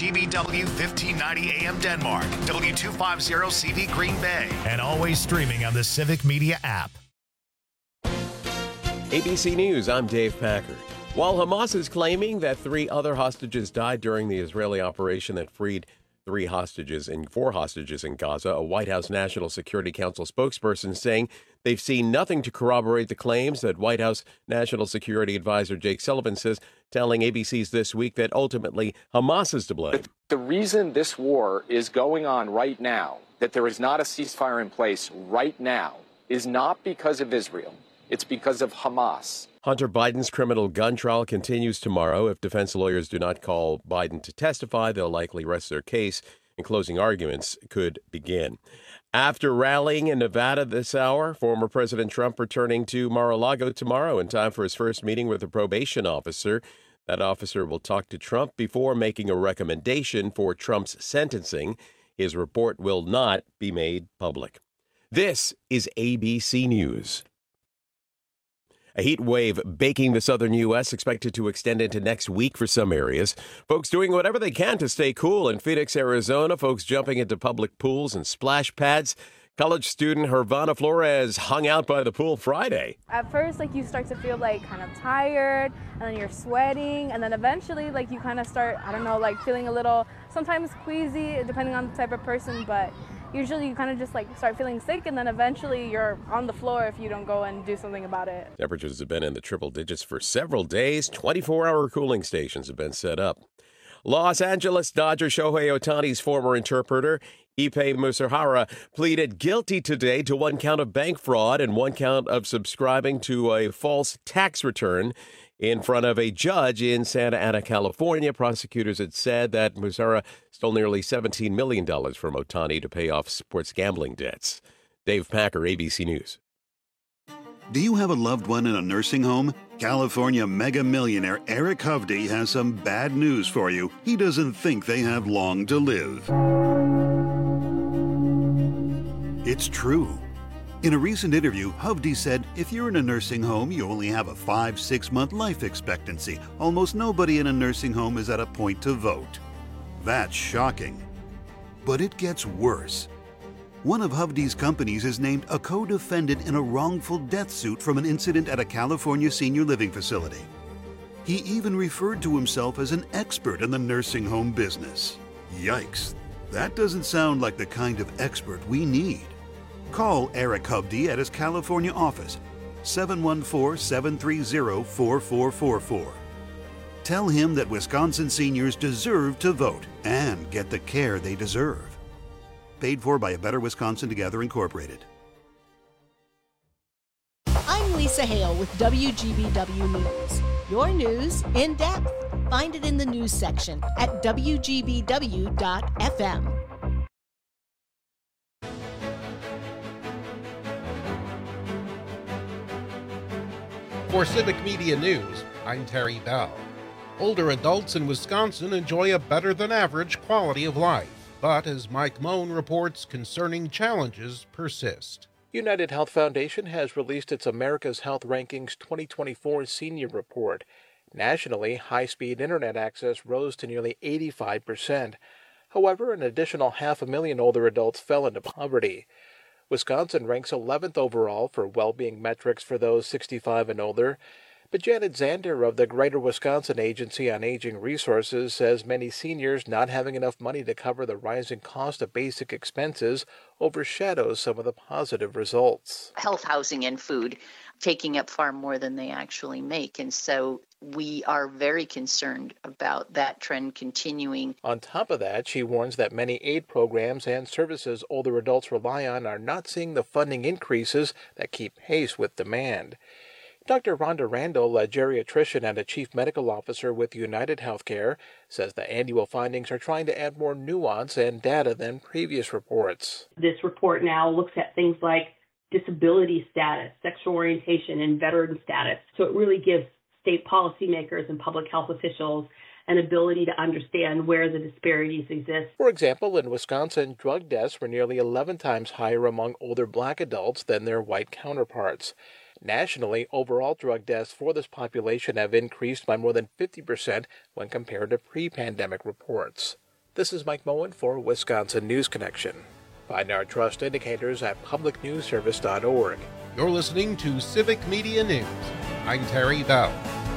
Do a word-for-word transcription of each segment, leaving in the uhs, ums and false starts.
G B W fifteen ninety A M Denmark, W two fifty C V Green Bay, and always streaming on the Civic Media app. A B C News, I'm Dave Packard. While Hamas is claiming that three other hostages died during the Israeli operation that freed three hostages and four hostages in Gaza, a White House National Security Council spokesperson saying they've seen nothing to corroborate the claims that White House National Security Advisor Jake Sullivan says, telling A B C's This Week that ultimately Hamas is to blame. The reason this war is going on right now, that there is not a ceasefire in place right now, is not because of Israel. It's because of Hamas. Hunter Biden's criminal gun trial continues tomorrow. If defense lawyers do not call Biden to testify, they'll likely rest their case, and closing arguments could begin. After rallying in Nevada this hour, former President Trump returning to Mar-a-Lago tomorrow in time for his first meeting with a probation officer. That officer will talk to Trump before making a recommendation for Trump's sentencing. His report will not be made public. This is A B C News. A heat wave baking the southern U S expected to extend into next week for some areas. Folks doing whatever they can to stay cool in Phoenix, Arizona. Folks jumping into public pools and splash pads. College student Hervana Flores hung out by the pool Friday. At first, like, you start to feel like kind of tired, and then you're sweating, and then eventually, like, you kind of start, I don't know, like feeling a little, sometimes queasy, depending on the type of person, but usually you kind of just like start feeling sick, and then eventually you're on the floor if you don't go and do something about it. Temperatures have been in the triple digits for several days. twenty-four hour cooling stations have been set up. Los Angeles Dodger Shohei Ohtani's former interpreter, Ippei Musahara, pleaded guilty today to one count of bank fraud and one count of subscribing to a false tax return. In front of a judge in Santa Ana, California, prosecutors had said that Musahara stole nearly seventeen million dollars from Ohtani to pay off sports gambling debts. Dave Packer, A B C News. Do you have a loved one in a nursing home? California mega millionaire Eric Hovde has some bad news for you. He doesn't think they have long to live. It's true. In a recent interview, Hovde said, if you're in a nursing home, you only have a five, six month life expectancy. Almost nobody in a nursing home is at a point to vote. That's shocking. But it gets worse. One of Hovde's companies is named a co-defendant in a wrongful death suit from an incident at a California senior living facility. He even referred to himself as an expert in the nursing home business. Yikes. That doesn't sound like the kind of expert we need. Call Eric Hovde at his California office, seven one four, seven three zero, four four four four. Tell him that Wisconsin seniors deserve to vote and get the care they deserve. Paid for by A Better Wisconsin Together, Incorporated. I'm Lisa Hale with W G B W News. Your news in depth. Find it in the news section at W G B W dot F M. For Civic Media News, I'm Terry Bell. Older adults in Wisconsin enjoy a better than average quality of life, but as Mike Moan reports, concerning challenges persist. United Health Foundation has released its America's Health Rankings twenty twenty-four Senior Report. Nationally, high-speed internet access rose to nearly eighty-five percent. However, an additional half a million older adults fell into poverty. Wisconsin ranks eleventh overall for well-being metrics for those sixty-five and older. But Janet Zander of the Greater Wisconsin Agency on Aging Resources says many seniors not having enough money to cover the rising cost of basic expenses overshadows some of the positive results. Health, housing, and food taking up far more than they actually make. And so we are very concerned about that trend continuing. On top of that, she warns that many aid programs and services older adults rely on are not seeing the funding increases that keep pace with demand. Doctor Rhonda Randall, a geriatrician and a chief medical officer with United Healthcare, says the annual findings are trying to add more nuance and data than previous reports. This report now looks at things like disability status, sexual orientation, and veteran status. So it really gives state policymakers and public health officials an ability to understand where the disparities exist. For example, in Wisconsin, drug deaths were nearly eleven times higher among older black adults than their white counterparts. Nationally, overall drug deaths for this population have increased by more than fifty percent when compared to pre-pandemic reports. This is Mike Moen for Wisconsin News Connection. Find our trust indicators at public news service dot org. You're listening to Civic Media News. I'm Terry Bell.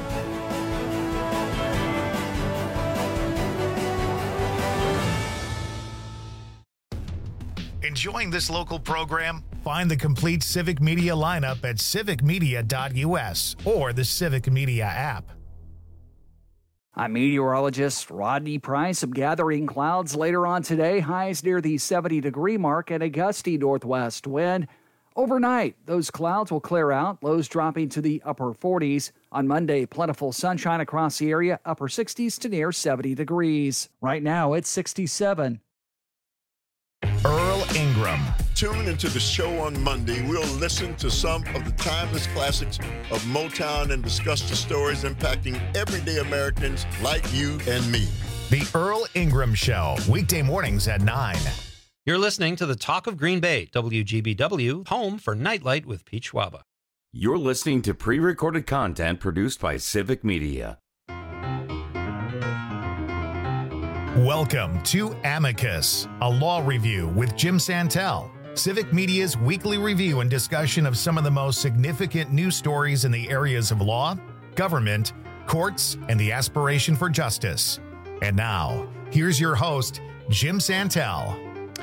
Enjoying this local program? Find the complete Civic Media lineup at civic media dot u s or the Civic Media app. I'm meteorologist Rodney Price. Some gathering clouds later on today. Highs near the seventy degree mark and a gusty northwest wind. Overnight, those clouds will clear out, lows dropping to the upper forties. On Monday, plentiful sunshine across the area, upper sixties to near seventy degrees. Right now, it's sixty-seven. Earl Ingram. Tune into the show on Monday. We'll listen to some of the timeless classics of Motown and discuss the stories impacting everyday Americans like you and me. The Earl Ingram Show, weekday mornings at nine. You're listening to the Talk of Green Bay, W G B W, home for Nightlight with Pete Schwaba. You're listening to pre-recorded content produced by Civic Media. Welcome to Amicus, a law review with Jim Santel, Civic Media's weekly review and discussion of some of the most significant news stories in the areas of law, government, courts, and the aspiration for justice. And now, here's your host, Jim Santel.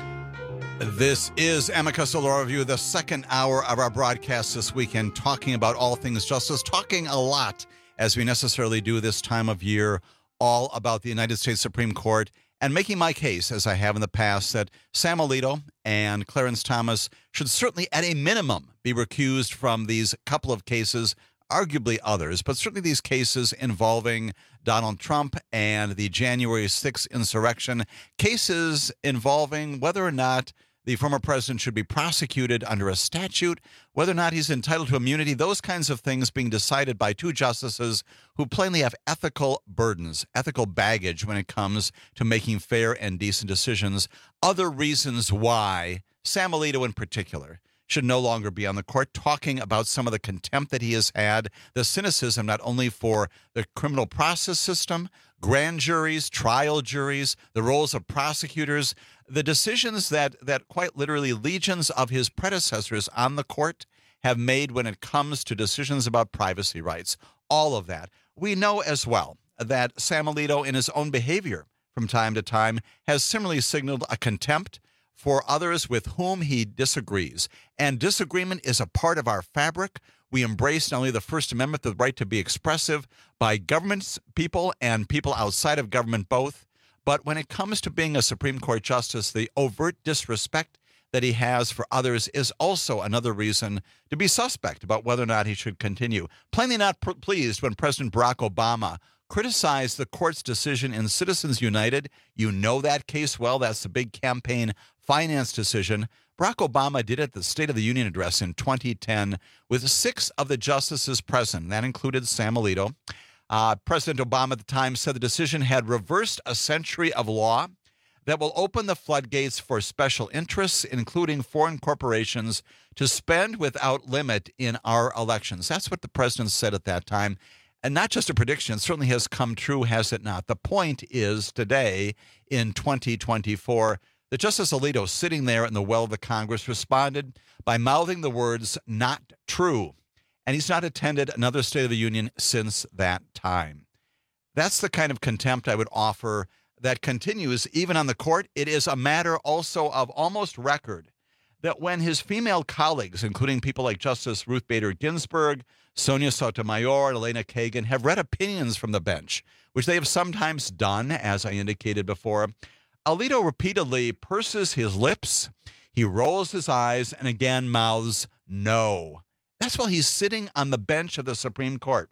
This is Amicus, a law review, the second hour of our broadcast this weekend, talking about all things justice, talking a lot, as we necessarily do this time of year, all about the United States Supreme Court, and making my case, as I have in the past, that Sam Alito and Clarence Thomas should certainly, at a minimum, be recused from these couple of cases, arguably others, but certainly these cases involving Donald Trump and the January sixth insurrection, cases involving whether or not the former president should be prosecuted under a statute, whether or not he's entitled to immunity, those kinds of things being decided by two justices who plainly have ethical burdens, ethical baggage when it comes to making fair and decent decisions. Other reasons why Sam Alito in particular should no longer be on the court, talking about some of the contempt that he has had, the cynicism not only for the criminal process system, grand juries, trial juries, the roles of prosecutors, the decisions that that quite literally legions of his predecessors on the court have made when it comes to decisions about privacy rights, all of that. We know as well that Sam Alito, in his own behavior from time to time, has similarly signaled a contempt for others with whom he disagrees. And disagreement is a part of our fabric. We embrace not only the First Amendment, the right to be expressive by government people and people outside of government both, but when it comes to being a Supreme Court justice, the overt disrespect that he has for others is also another reason to be suspect about whether or not he should continue. Plainly not pr- pleased when President Barack Obama criticized the court's decision in Citizens United. You know that case well. That's the big campaign finance decision. Barack Obama did it at the State of the Union address in twenty ten with six of the justices present. That included Sam Alito. Uh, President Obama at the time said the decision had reversed a century of law that will open the floodgates for special interests, including foreign corporations, to spend without limit in our elections. That's what the president said at that time. And not just a prediction, it certainly has come true, has it not? The point is today in twenty twenty-four, that Justice Alito, sitting there in the well of the Congress, responded by mouthing the words, "not true." And he's not attended another State of the Union since that time. That's the kind of contempt I would offer that continues even on the court. It is a matter also of almost record that when his female colleagues, including people like Justice Ruth Bader Ginsburg, Sonia Sotomayor, and Elena Kagan, have read opinions from the bench, which they have sometimes done, as I indicated before, Alito repeatedly purses his lips, he rolls his eyes, and again mouths no. That's while he's sitting on the bench of the Supreme Court.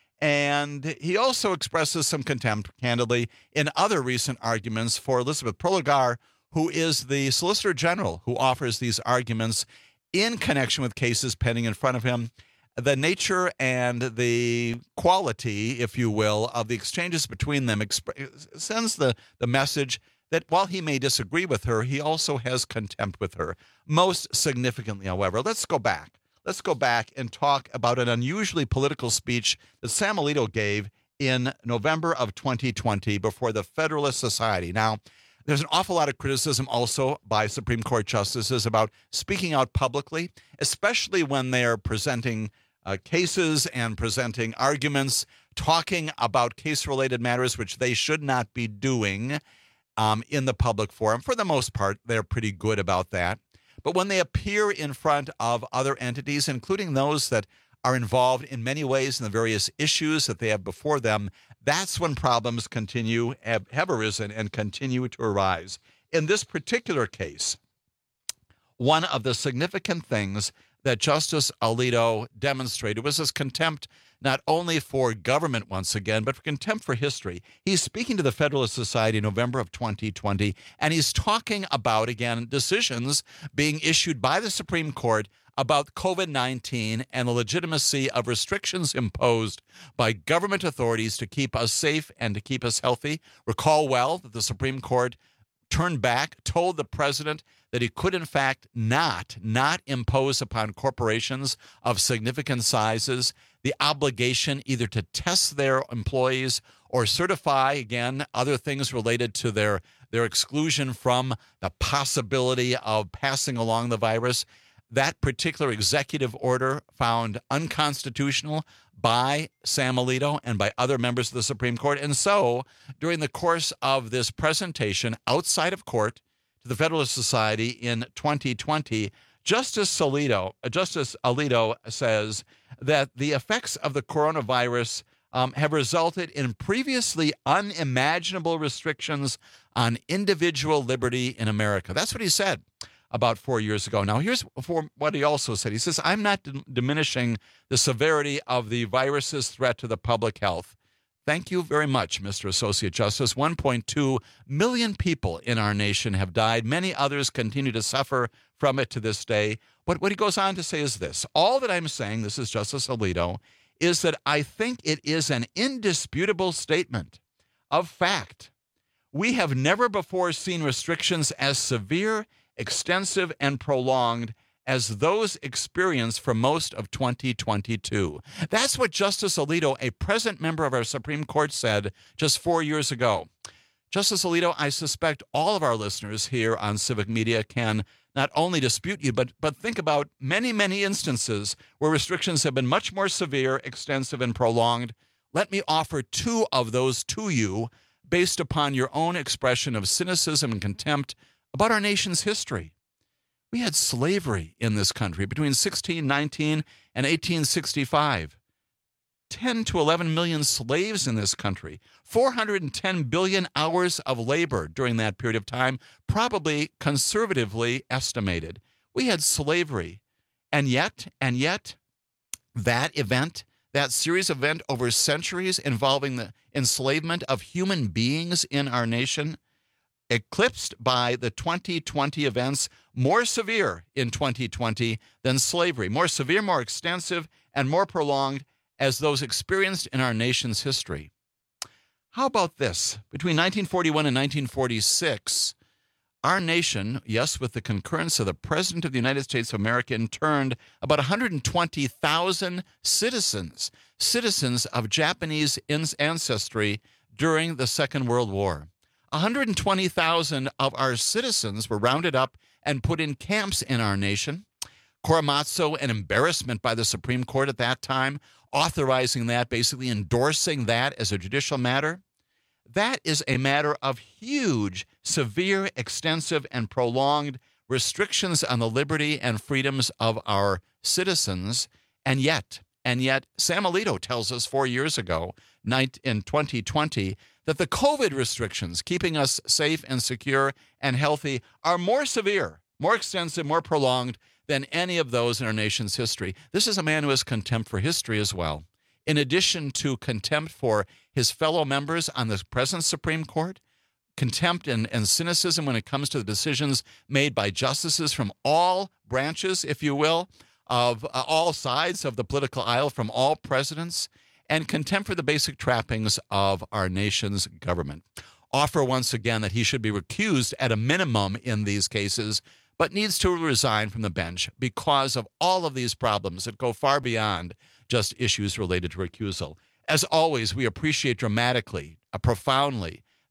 And he also expresses some contempt, candidly, in other recent arguments for Elizabeth Prelogar, who is the Solicitor General who offers these arguments in connection with cases pending in front of him. The nature and the quality, if you will, of the exchanges between them exp- sends the, the message that while he may disagree with her, he also has contempt with her. Most significantly, however, let's go back. Let's go back and talk about an unusually political speech that Sam Alito gave in November of twenty twenty before the Federalist Society. Now, There's an awful lot of criticism also by Supreme Court justices about speaking out publicly, especially when they're presenting uh, cases and presenting arguments, talking about case-related matters, which they should not be doing um, in the public forum. For the most part, they're pretty good about that. But when they appear in front of other entities, including those that are involved in many ways in the various issues that they have before them, that's when problems continue, have, have arisen and continue to arise. In this particular case, one of the significant things that Justice Alito demonstrated was his contempt not only for government once again, but for contempt for history. He's speaking to the Federalist Society in November of twenty twenty, and he's talking about, again, decisions being issued by the Supreme Court about COVID nineteen and the legitimacy of restrictions imposed by government authorities to keep us safe and to keep us healthy. Recall well that the Supreme Court turned back, told the president that he could, in fact, not, not impose upon corporations of significant sizes the obligation either to test their employees or certify, again, other things related to their, their exclusion from the possibility of passing along the virus. That particular executive order found unconstitutional by Sam Alito and by other members of the Supreme Court. And so, during the course of this presentation outside of court to the Federalist Society in twenty twenty, Justice Alito, Justice Alito says that the effects of the coronavirus um, have resulted in previously unimaginable restrictions on individual liberty in America. That's what he said about four years ago. Now, here's for what he also said. He says, I'm not d- diminishing the severity of the virus's threat to the public health. Thank you very much, Mister Associate Justice. one point two million people in our nation have died. Many others continue to suffer from it to this day. But what he goes on to say is this. All that I'm saying, this is Justice Alito, is that I think it is an indisputable statement of fact. We have never before seen restrictions as severe, extensive, and prolonged as those experienced for most of twenty twenty-two. That's what Justice Alito, a present member of our Supreme Court, said just four years ago. Justice Alito, I suspect all of our listeners here on Civic Media can not only dispute you, but, but think about many, many instances where restrictions have been much more severe, extensive, and prolonged. Let me offer two of those to you based upon your own expression of cynicism and contempt about our nation's history. We had slavery in this country between sixteen nineteen and eighteen sixty-five. ten to eleven million slaves in this country. four hundred ten billion hours of labor during that period of time, probably conservatively estimated. We had slavery. And yet, and yet, that event, that series of events over centuries involving the enslavement of human beings in our nation, eclipsed by the twenty twenty events, more severe in twenty twenty than slavery, more severe, more extensive, and more prolonged as those experienced in our nation's history. How about this? Between nineteen forty-one and nineteen forty-six, our nation, yes, with the concurrence of the President of the United States of America, interned about one hundred twenty thousand citizens, citizens of Japanese ancestry during the Second World War. one hundred twenty thousand of our citizens were rounded up and put in camps in our nation. Korematsu, an embarrassment by the Supreme Court at that time, authorizing that, basically endorsing that as a judicial matter. That is a matter of huge, severe, extensive, and prolonged restrictions on the liberty and freedoms of our citizens. And yet, and yet, Sam Alito tells us four years ago, in twenty twenty, that the COVID restrictions keeping us safe and secure and healthy are more severe, more extensive, more prolonged than any of those in our nation's history. This is a man who has contempt for history as well. In addition to contempt for his fellow members on the present Supreme Court, contempt and, and cynicism when it comes to the decisions made by justices from all branches, if you will, of uh, all sides of the political aisle, from all presidents, and contempt for the basic trappings of our nation's government. Offer once again that he should be recused at a minimum in these cases, but needs to resign from the bench because of all of these problems that go far beyond just issues related to recusal. As always, we appreciate dramatically, uh, profoundly,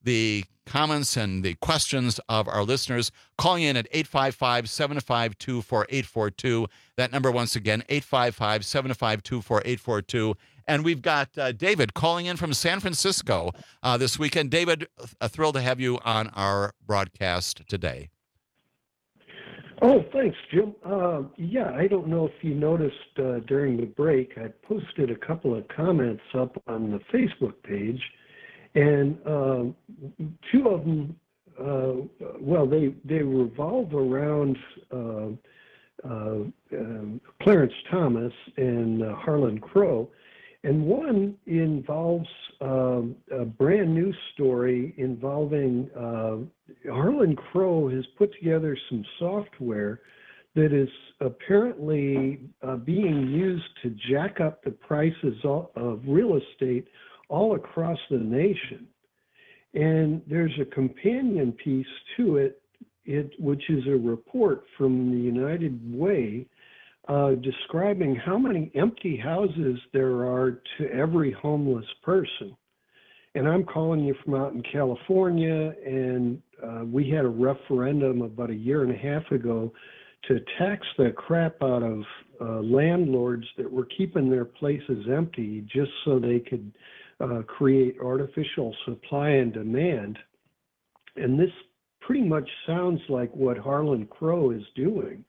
the comments and the questions of our listeners, calling in at eight five five, seven five two, four eight four two. That number once again, eight five five, seven five two, four eight four two. And we've got uh, David calling in from San Francisco uh, this weekend. David, uh, thrilled to have you on our broadcast today. Oh, thanks, Jim. Uh, yeah, I don't know if you noticed uh, during the break, I posted a couple of comments up on the Facebook page, and uh, two of them, uh, well, they, they revolve around uh, uh, um, Clarence Thomas and uh, Harlan Crow. And one involves uh, a brand new story involving uh, Harlan Crow has put together some software that is apparently uh, being used to jack up the prices of real estate all across the nation. And there's a companion piece to it, it which is a report from the United Way Uh, describing how many empty houses there are to every homeless person. And I'm calling you from out in California, and uh, we had a referendum about a year and a half ago to tax the crap out of uh, landlords that were keeping their places empty just so they could uh, create artificial supply and demand. And this pretty much sounds like what Harlan Crow is doing.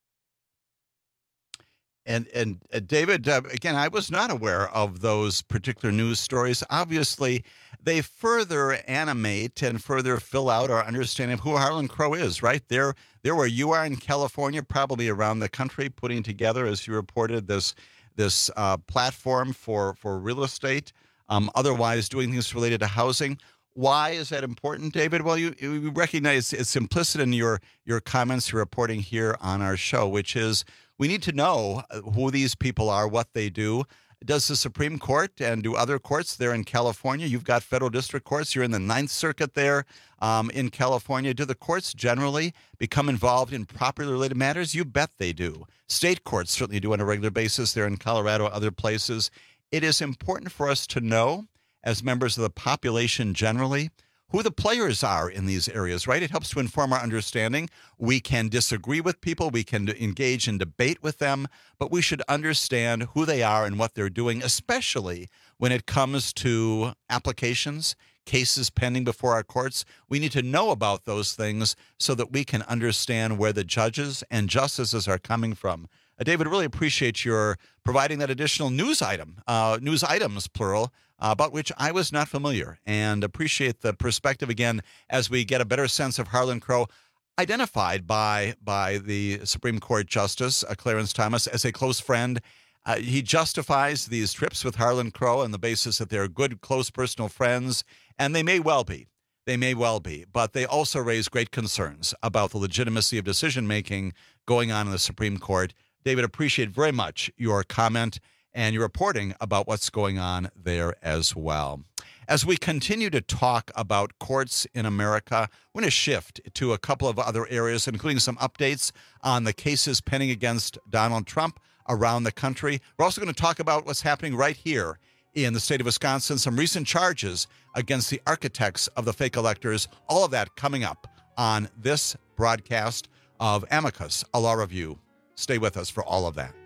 And and uh, David, uh, again, I was not aware of those particular news stories. Obviously, they further animate and further fill out our understanding of who Harlan Crow is, right? There, there where you are in California, probably around the country, putting together, as you reported, this this uh, platform for, for real estate, um, otherwise doing things related to housing. Why is that important, David? Well, you, you recognize it's implicit in your, your comments, your reporting here on our show, which is we need to know who these people are, what they do. Does the Supreme Court and do other courts there in California? You've got federal district courts. You're in the Ninth Circuit there um, in California. Do the courts generally become involved in property-related matters? You bet they do. State courts certainly do on a regular basis there in Colorado, other places. It is important for us to know, as members of the population generally, who the players are in these areas, right? It helps to inform our understanding. We can disagree with people. We can engage in debate with them, but we should understand who they are and what they're doing, especially when it comes to applications, cases pending before our courts. We need to know about those things so that we can understand where the judges and justices are coming from. Uh, David, really appreciate your providing that additional news item, uh, news items, plural, uh, about which I was not familiar, and appreciate the perspective again as we get a better sense of Harlan Crow, identified by by the Supreme Court Justice uh, Clarence Thomas as a close friend. Uh, he justifies these trips with Harlan Crow on the basis that they're good, close personal friends, and they may well be. They may well be, but they also raise great concerns about the legitimacy of decision-making going on in the Supreme Court. David, appreciate very much your comment and your reporting about what's going on there as well. As we continue to talk about courts in America, we're going to shift to a couple of other areas, including some updates on the cases pending against Donald Trump around the country. We're also going to talk about what's happening right here in the state of Wisconsin, some recent charges against the architects of the fake electors. All of that coming up on this broadcast of Amicus, a law review. Stay with us for all of that.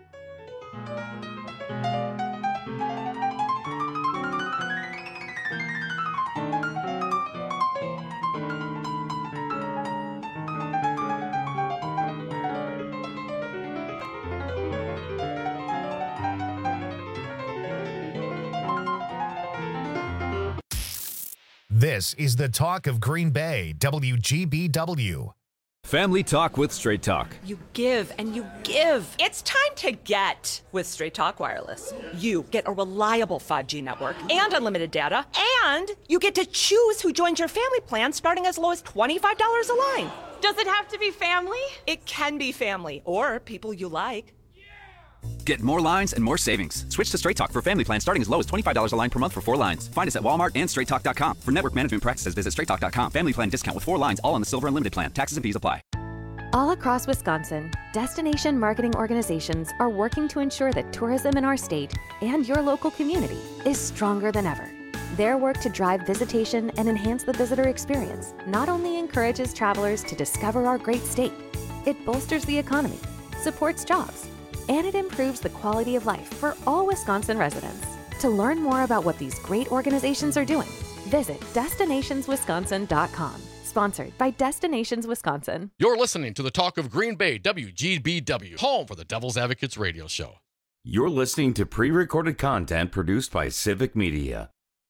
This is the talk of Green Bay, W G B W. Family Talk with Straight Talk. You give and you give. It's time to get with Straight Talk Wireless. You get a reliable five G network and unlimited data, and you get to choose who joins your family plan starting as low as twenty-five dollars a line. Does it have to be family? It can be family or people you like. Get more lines and more savings. Switch to Straight Talk for family plans starting as low as twenty-five dollars a line per month for four lines. Find us at Walmart and straight talk dot com. For network management practices, visit straight talk dot com. Family plan discount with four lines, all on the Silver Unlimited plan. Taxes and fees apply. All across Wisconsin, destination marketing organizations are working to ensure that tourism in our state and your local community is stronger than ever. Their work to drive visitation and enhance the visitor experience not only encourages travelers to discover our great state, it bolsters the economy, supports jobs, and it improves the quality of life for all Wisconsin residents. To learn more about what these great organizations are doing, visit destinations wisconsin dot com. Sponsored by Destinations Wisconsin. You're listening to the Talk of Green Bay, W G B W, home for the Devil's Advocates radio show. You're listening to pre-recorded content produced by Civic Media.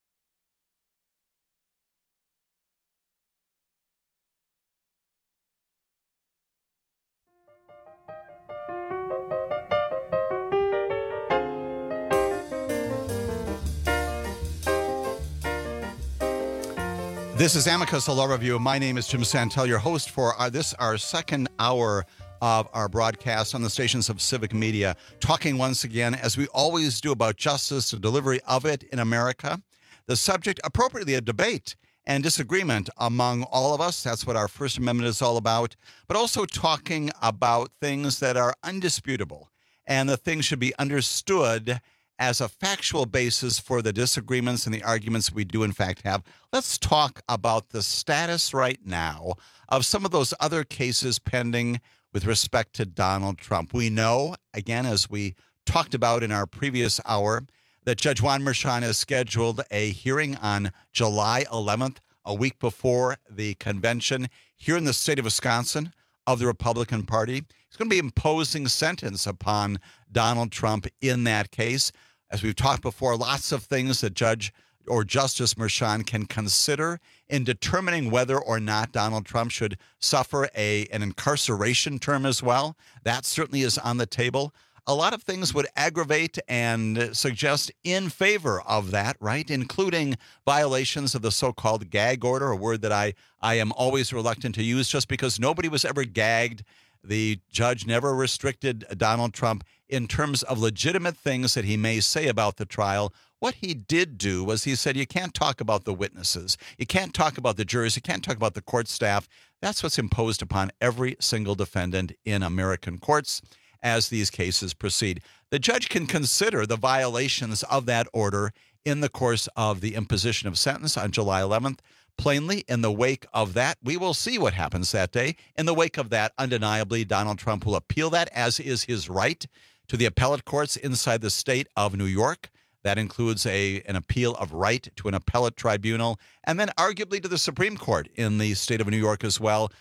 This is Amicus, a law review. My name is Jim Santel, your host for our, this, our second hour of our broadcast on the stations of Civic Media, talking once again, as we always do, about justice, the delivery of it in America. The subject, appropriately, a debate and disagreement among all of us. That's what our First Amendment is all about. But also talking about things that are undisputable, and the things should be understood as a factual basis for the disagreements and the arguments we do in fact have. Let's talk about the status right now of some of those other cases pending with respect to Donald Trump. We know, again, as we talked about in our previous hour, that Judge Juan Merchan has scheduled a hearing on July eleventh, a week before the convention here in the state of Wisconsin of the Republican Party. He's going to be imposing sentence upon Donald Trump in that case. As we've talked before, lots of things that Judge or Justice Merchan can consider in determining whether or not Donald Trump should suffer a an incarceration term as well. That certainly is on the table. A lot of things would aggravate and suggest in favor of that, right? Including violations of the so-called gag order, a word that I, I am always reluctant to use just because nobody was ever gagged. The judge never restricted Donald Trump in terms of legitimate things that he may say about the trial. What he did do was he said, you can't talk about the witnesses. You can't talk about the jurors. You can't talk about the court staff. That's what's imposed upon every single defendant in American courts as these cases proceed. The judge can consider the violations of that order in the course of the imposition of sentence on July eleventh. Plainly, in the wake of that, we will see what happens that day. In the wake of that, undeniably, Donald Trump will appeal that, as is his right, to the appellate courts inside the state of New York. That includes a an appeal of right to an appellate tribunal, and then arguably to the Supreme Court in the state of New York as well.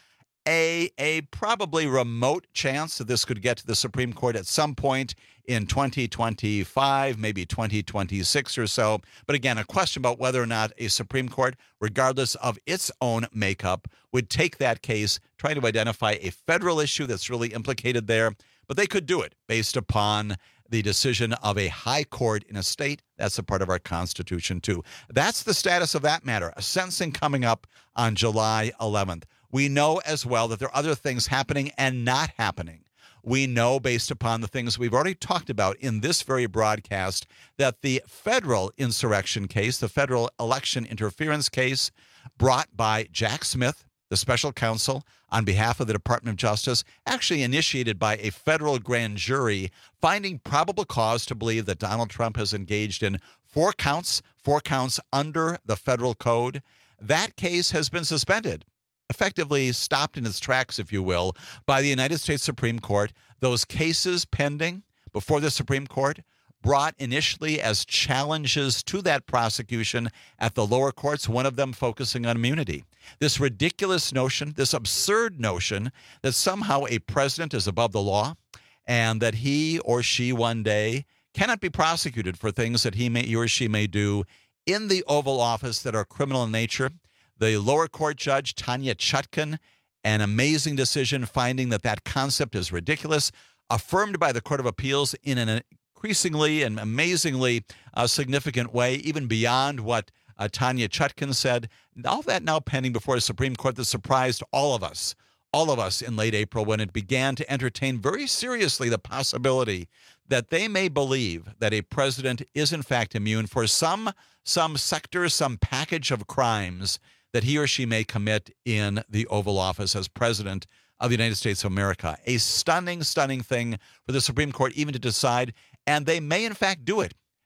A, a probably remote chance that this could get to the Supreme Court at some point in twenty twenty-five, maybe twenty twenty-six or so. But again, a question about whether or not a Supreme Court, regardless of its own makeup, would take that case, try to identify a federal issue that's really implicated there. But they could do it based upon the decision of a high court in a state. That's a part of our Constitution, too. That's the status of that matter. A sentencing coming up on July eleventh. We know as well that there are other things happening and not happening. We know, based upon the things we've already talked about in this very broadcast, that the federal insurrection case, the federal election interference case brought by Jack Smith, the special counsel on behalf of the Department of Justice, actually initiated by a federal grand jury, finding probable cause to believe that Donald Trump has engaged in four counts, four counts under the federal code. That case has been suspended, effectively stopped in its tracks, if you will, by the United States Supreme Court. Those cases pending before the Supreme Court, brought initially as challenges to that prosecution at the lower courts, one of them focusing on immunity. This ridiculous notion, this absurd notion that somehow a president is above the law and that he or she one day cannot be prosecuted for things that he may, he or she may do in the Oval Office that are criminal in nature. The lower court judge, Tanya Chutkan, an amazing decision finding that that concept is ridiculous, affirmed by the Court of Appeals in an increasingly and amazingly uh, significant way, even beyond what uh, Tanya Chutkan said. All that now pending before the Supreme Court that surprised all of us, all of us in late April when it began to entertain very seriously the possibility that they may believe that a president is in fact immune for some, some sector, some package of crimes that he or she may commit in the Oval Office as president of the United States of America. A stunning, stunning thing for the Supreme Court even to decide, and they may in fact do it.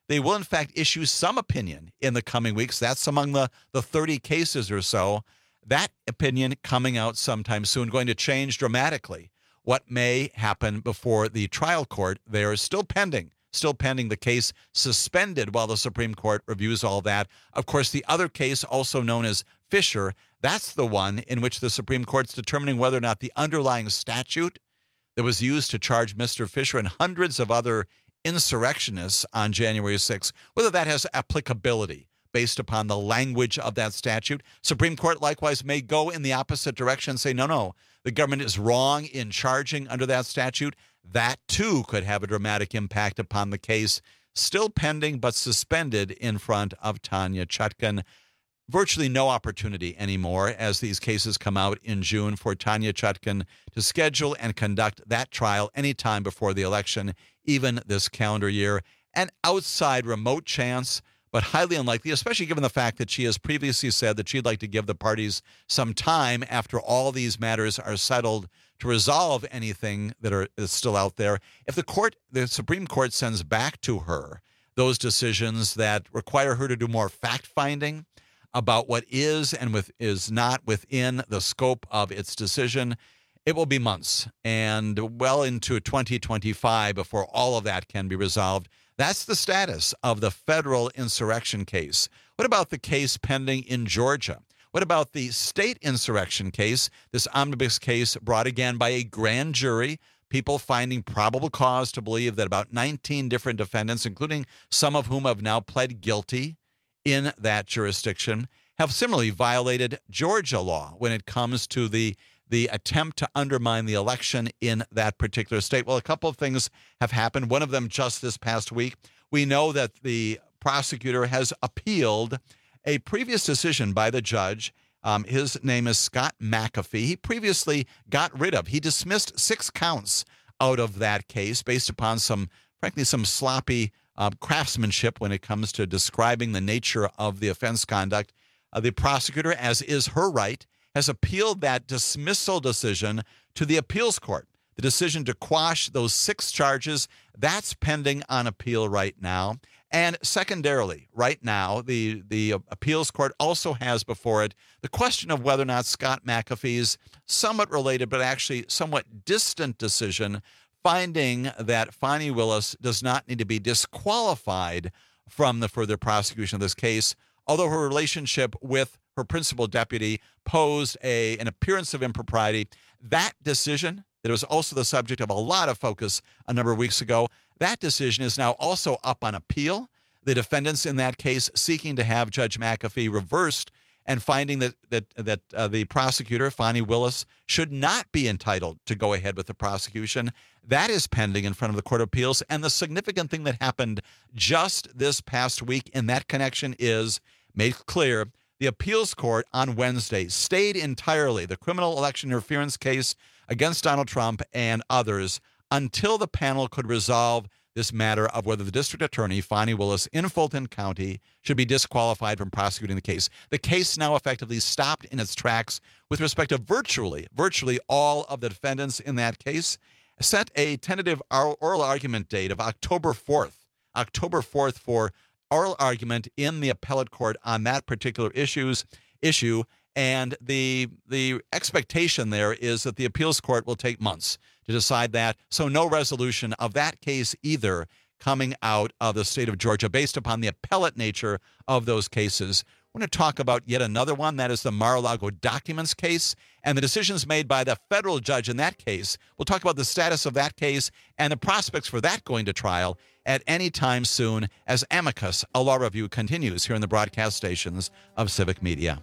they will, in fact, issue some opinion in the coming weeks. That's among the, the thirty cases or so. That opinion coming out sometime soon, going to change dramatically what may happen before the trial court. They are still pending, still pending the case suspended while the Supreme Court reviews all that. Of course, the other case, also known as Fisher, that's the one in which the Supreme Court's determining whether or not the underlying statute that was used to charge Mister Fisher and hundreds of other insurrectionists on January sixth, whether that has applicability based upon the language of that statute. Supreme Court likewise may go in the opposite direction and say, no, no, the government is wrong in charging under that statute. That, too, could have a dramatic impact upon the case, still pending but suspended in front of Tanya Chutkan. Virtually no opportunity anymore as these cases come out in June for Tanya Chutkan to schedule and conduct that trial anytime before the election, even this calendar year. An outside remote chance, but highly unlikely, especially given the fact that she has previously said that she'd like to give the parties some time after all these matters are settled to resolve anything that are is still out there. If the court, the Supreme Court sends back to her those decisions that require her to do more fact-finding about what is and with, is not within the scope of its decision, it will be months and well into twenty twenty-five before all of that can be resolved. That's the status of the federal insurrection case. What about the case pending in Georgia? What about the state insurrection case, this omnibus case brought again by a grand jury, people finding probable cause to believe that about nineteen different defendants, including some of whom have now pled guilty in that jurisdiction, have similarly violated Georgia law when it comes to the the attempt to undermine the election in that particular state. Well, a couple of things have happened. One of them just this past week. We know that the prosecutor has appealed a previous decision by the judge. Um, his name is Scott McAfee. He previously got rid of, he dismissed six counts out of that case based upon some, frankly, some sloppy uh, craftsmanship when it comes to describing the nature of the offense conduct. Uh, the prosecutor, as is her right, has appealed that dismissal decision to the appeals court. The decision to quash those six charges, that's pending on appeal right now. And secondarily, right now, the, the appeals court also has before it the question of whether or not Scott McAfee's somewhat related but actually somewhat distant decision finding that Fani Willis does not need to be disqualified from the further prosecution of this case, although her relationship with her principal deputy posed a, an appearance of impropriety. That decision, that was also the subject of a lot of focus a number of weeks ago, that decision is now also up on appeal. The defendants in that case seeking to have Judge McAfee reversed and finding that that that uh, the prosecutor, Fani Willis, should not be entitled to go ahead with the prosecution. That is pending in front of the Court of Appeals. And the significant thing that happened just this past week in that connection is made clear. The appeals court on Wednesday stayed entirely the criminal election interference case against Donald Trump and others until the panel could resolve this matter of whether the district attorney, Fani Willis, in Fulton County should be disqualified from prosecuting the case. The case now effectively stopped in its tracks with respect to virtually, virtually all of the defendants in that case. Set a tentative oral argument date of October fourth, October fourth for oral argument in the appellate court on that particular issues issue. And the the expectation there is that the appeals court will take months to decide that. So no resolution of that case either coming out of the state of Georgia based upon the appellate nature of those cases. We're going to talk about yet another one. That is the Mar-a-Lago documents case and the decisions made by the federal judge in that case. We'll talk about the status of that case and the prospects for that going to trial at any time soon as Amicus, a law review, continues here in the broadcast stations of Civic Media.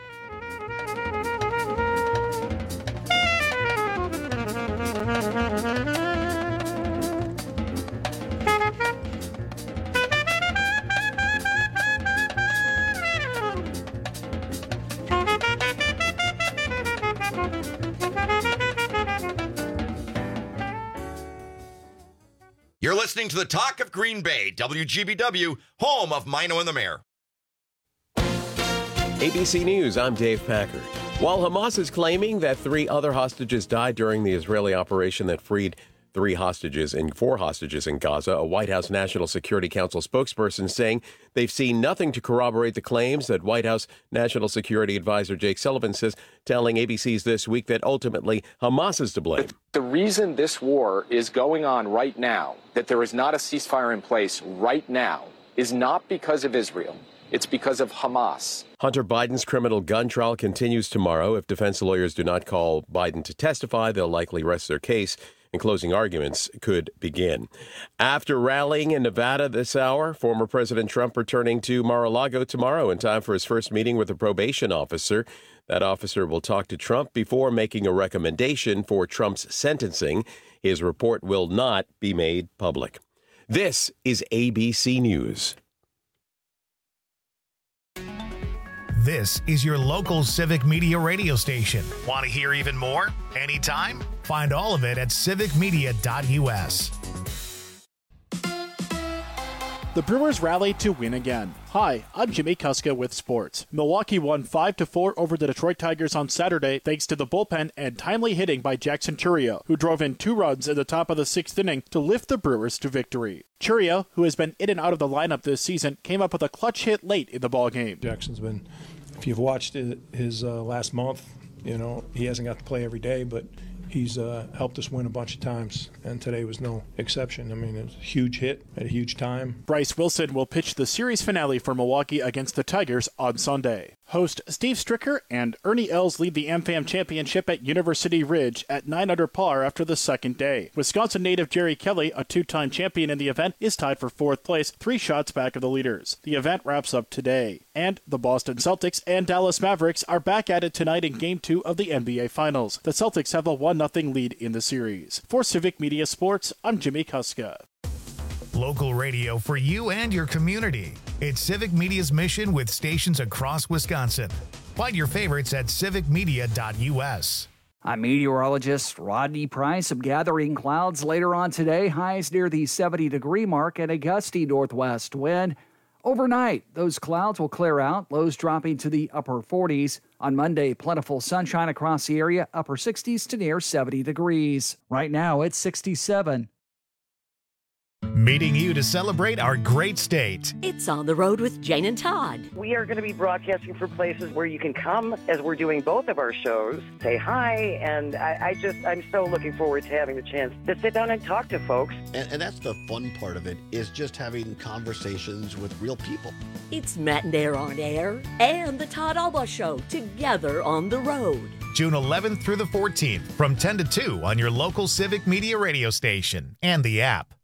You're listening to the Talk of Green Bay, W G B W, home of Mino and the Mayor. A B C News, I'm Dave Packard. While Hamas is claiming that three other hostages died during the Israeli operation that freed three hostages and four hostages in Gaza. A White House National Security Council spokesperson saying they've seen nothing to corroborate the claims that White House National Security Advisor Jake Sullivan says, telling A B C's This Week that ultimately Hamas is to blame. The reason this war is going on right now, that there is not a ceasefire in place right now, is not because of Israel. It's because of Hamas. Hunter Biden's criminal gun trial continues tomorrow. If defense lawyers do not call Biden to testify, they'll likely rest their case, and closing arguments could begin. After rallying in Nevada this hour, former President Trump returning to Mar-a-Lago tomorrow in time for his first meeting with a probation officer. That officer will talk to Trump before making a recommendation for Trump's sentencing. His report will not be made public. This is A B C News. This is your local Civic Media radio station. Want to hear even more? Anytime? Find all of it at civic media dot U S. The Brewers rallied to win again. Hi, I'm Jimmy Kuska with sports. Milwaukee won five to four over the Detroit Tigers on Saturday thanks to the bullpen and timely hitting by Jackson Chourio, who drove in two runs in the top of the sixth inning to lift the Brewers to victory. Chourio, who has been in and out of the lineup this season, came up with a clutch hit late in the ballgame. Jackson's been, if you've watched his uh, last month, you know, he hasn't got to play every day, but he's uh, helped us win a bunch of times, and today was no exception. I mean, it was a huge hit at a huge time. Bryce Wilson will pitch the series finale for Milwaukee against the Tigers on Sunday. Host Steve Stricker and Ernie Els lead the AmFam Championship at University Ridge at nine under par after the second day. Wisconsin native Jerry Kelly, a two-time champion in the event, is tied for fourth place, three shots back of the leaders. The event wraps up today. And the Boston Celtics and Dallas Mavericks are back at it tonight in Game two of the N B A Finals. The Celtics have a one nothing lead in the series. For Civic Media Sports, I'm Jimmy Kuska. Local radio for you and your community. It's Civic Media's mission with stations across Wisconsin. Find your favorites at civic media dot U S. I'm meteorologist Rodney Price. Some gathering clouds later on today. Highs near the seventy degree mark and a gusty northwest wind. Overnight, those clouds will clear out, lows dropping to the upper forties. On Monday, plentiful sunshine across the area, upper sixties to near seventy degrees. Right now, it's sixty-seven. Meeting you to celebrate our great state. It's On the Road with Jane and Todd. We are going to be broadcasting from places where you can come as we're doing both of our shows, say hi, and I, I just, I'm so looking forward to having the chance to sit down and talk to folks. And, and that's the fun part of it, is just having conversations with real people. It's Matt and Air on Air and the Todd Alba Show together on the road. June eleventh through the fourteenth from ten to two on your local Civic Media radio station and the app.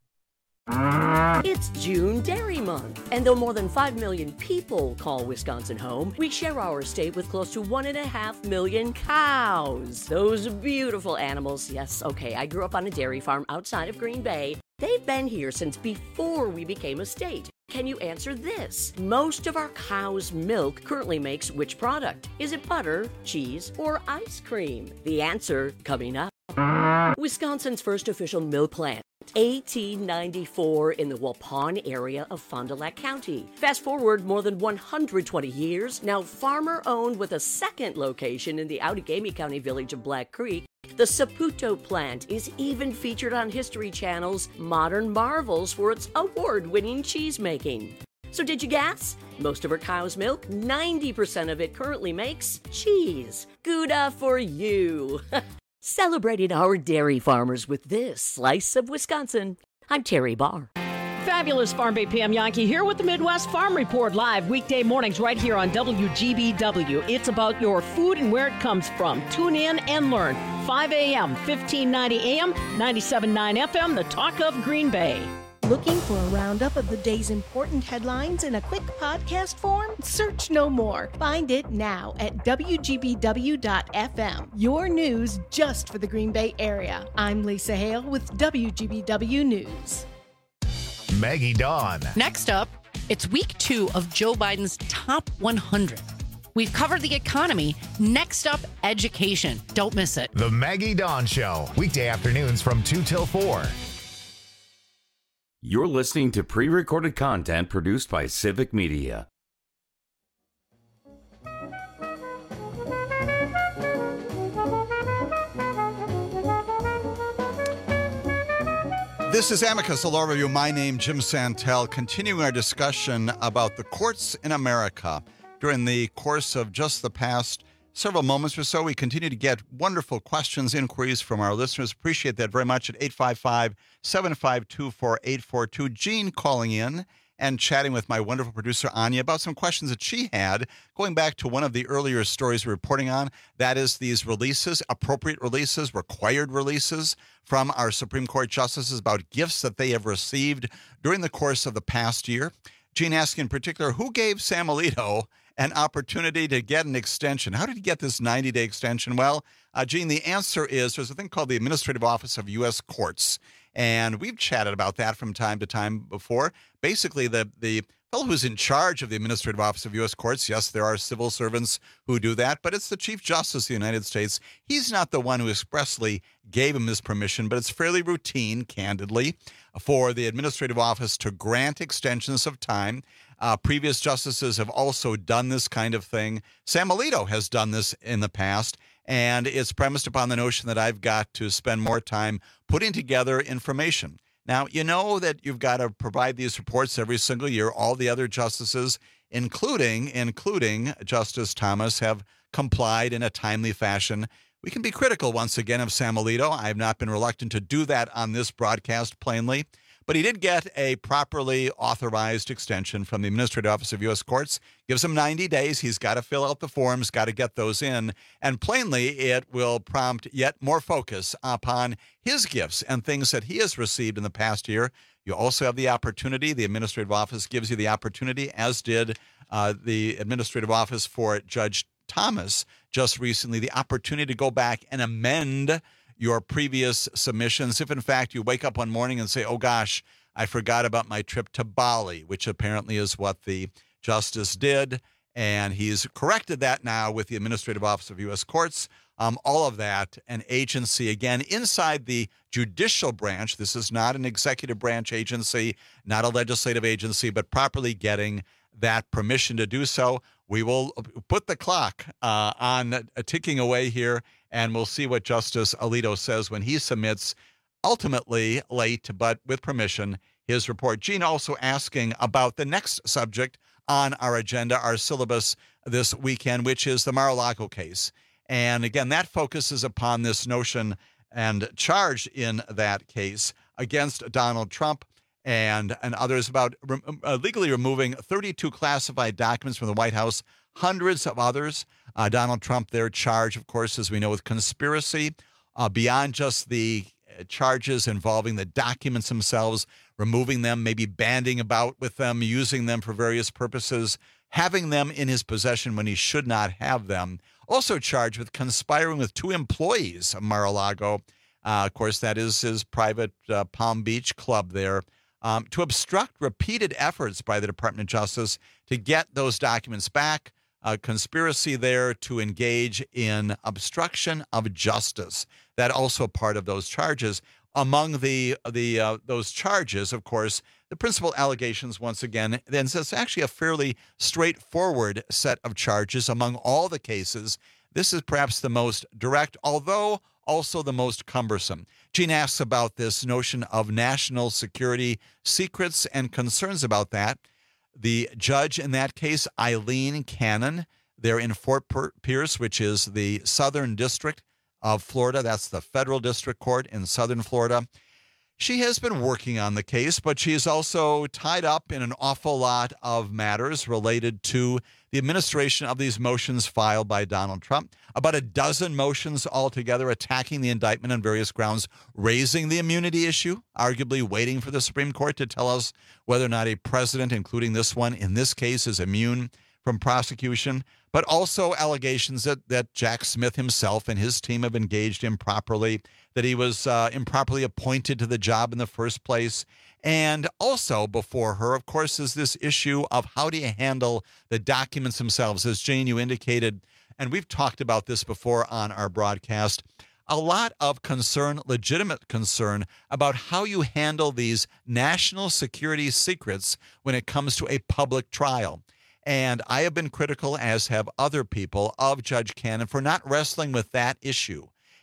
It's June Dairy Month, and though more than five million people call Wisconsin home, we share our state with close to one and a half million cows. Those beautiful animals. Yes, okay, I grew up on a dairy farm outside of Green Bay. They've been here since before we became a state. Can you answer this? Most of our cow's milk currently makes which product? Is it butter, cheese, or ice cream? The answer coming up. Wisconsin's first official milk plant. eighteen ninety-four in the Waupun area of Fond du Lac County. Fast forward more than one hundred twenty years, now farmer-owned with a second location in the Outagamie County village of Black Creek. The Saputo plant is even featured on History Channel's Modern Marvels for its award-winning cheese making. So did you guess? Most of our cow's milk, ninety percent of it currently makes cheese. Gouda for you! Celebrating our dairy farmers with this slice of Wisconsin. I'm Terry Barr. Fabulous Farm Bay Pam Yankee here with the Midwest Farm Report live weekday mornings right here on W G B W. It's about your food and where it comes from. Tune in and learn. five a.m., fifteen ninety A M, ninety-seven point nine F M, the talk of Green Bay. Looking for a roundup of the day's important headlines in a quick podcast form? Search no more. Find it now at W G B W dot F M. Your news just for the Green Bay area. I'm Lisa Hale with W G B W News. Maggie Dawn. Next up, it's week two of Joe Biden's top one hundred. We've covered the economy. Next up, education. Don't miss it. The Maggie Dawn Show. Weekday afternoons from two till four. You're listening to pre-recorded content produced by Civic Media. This is Amicus, a law review. My name, Jim Santel, continuing our discussion about the courts in America. During the course of just the past several moments or so, we continue to get wonderful questions, inquiries from our listeners. Appreciate that very much at eight five five, seven five two, four eight four two. Gene calling in and chatting with my wonderful producer, Anya, about some questions that she had, going back to one of the earlier stories we're reporting on. That is these releases, appropriate releases, required releases from our Supreme Court justices about gifts that they have received during the course of the past year. Gene asking in particular, who gave Sam Alito an opportunity to get an extension? How did he get this ninety-day extension? Well, uh, Gene, the answer is there's a thing called the Administrative Office of U S Courts. And we've chatted about that from time to time before. Basically, the, the fellow who's in charge of the Administrative Office of U S Courts, yes, there are civil servants who do that, but it's the Chief Justice of the United States. He's not the one who expressly gave him this permission, but it's fairly routine, candidly, for the Administrative Office to grant extensions of time. Uh, previous justices have also done this kind of thing. Sam Alito has done this in the past. And it's premised upon the notion that I've got to spend more time putting together information. Now, you know that you've got to provide these reports every single year. All the other justices, including including Justice Thomas, have complied in a timely fashion. We can be critical once again of Sam Alito. I have not been reluctant to do that on this broadcast, plainly. But he did get a properly authorized extension from the Administrative Office of U S Courts. Gives him ninety days. He's got to fill out the forms, got to get those in. And plainly, it will prompt yet more focus upon his gifts and things that he has received in the past year. You also have the opportunity, the Administrative Office gives you the opportunity, as did uh, the Administrative Office for Judge Thomas just recently, the opportunity to go back and amend your previous submissions. If, in fact, you wake up one morning and say, oh, gosh, I forgot about my trip to Bali, which apparently is what the justice did, and he's corrected that now with the Administrative Office of U S Courts. Um, all of that, an agency, again, inside the judicial branch. This is not an executive branch agency, not a legislative agency, but properly getting that permission to do so. We will put the clock uh, on uh, ticking away here, and we'll see what Justice Alito says when he submits, ultimately late, but with permission, his report. Gene also asking about the next subject on our agenda, our syllabus this weekend, which is the Mar-a-Lago case. And again, that focuses upon this notion and charge in that case against Donald Trump and, and others about re- uh, legally removing thirty-two classified documents from the White House, hundreds of others. Uh, Donald Trump, their charge, of course, as we know, with conspiracy, uh, beyond just the charges involving the documents themselves, removing them, maybe banding about with them, using them for various purposes, having them in his possession when he should not have them. Also charged with conspiring with two employees of Mar-a-Lago. Uh, of course, that is his private uh, Palm Beach club there, um, to obstruct repeated efforts by the Department of Justice to get those documents back. A conspiracy there to engage in obstruction of justice. That also part of those charges. Among the the uh, those charges, of course, the principal allegations, once again, then it's actually a fairly straightforward set of charges among all the cases. This is perhaps the most direct, although also the most cumbersome. Gene asks about this notion of national security secrets and concerns about that. The judge in that case, Eileen Cannon, they're in Fort Pierce, which is the Southern District of Florida. That's the federal district court in Southern Florida. She has been working on the case, but she's also tied up in an awful lot of matters related to the administration of these motions filed by Donald Trump. About a dozen motions altogether attacking the indictment on various grounds, raising the immunity issue, arguably waiting for the Supreme Court to tell us whether or not a president, including this one, in this case, is immune from prosecution, but also allegations that, that Jack Smith himself and his team have engaged improperly, that he was uh, improperly appointed to the job in the first place. And also before her, of course, is this issue of how do you handle the documents themselves. As Jane, you indicated, and we've talked about this before on our broadcast, a lot of concern, legitimate concern, about how you handle these national security secrets when it comes to a public trial. And I have been critical, as have other people, of Judge Cannon for not wrestling with that issue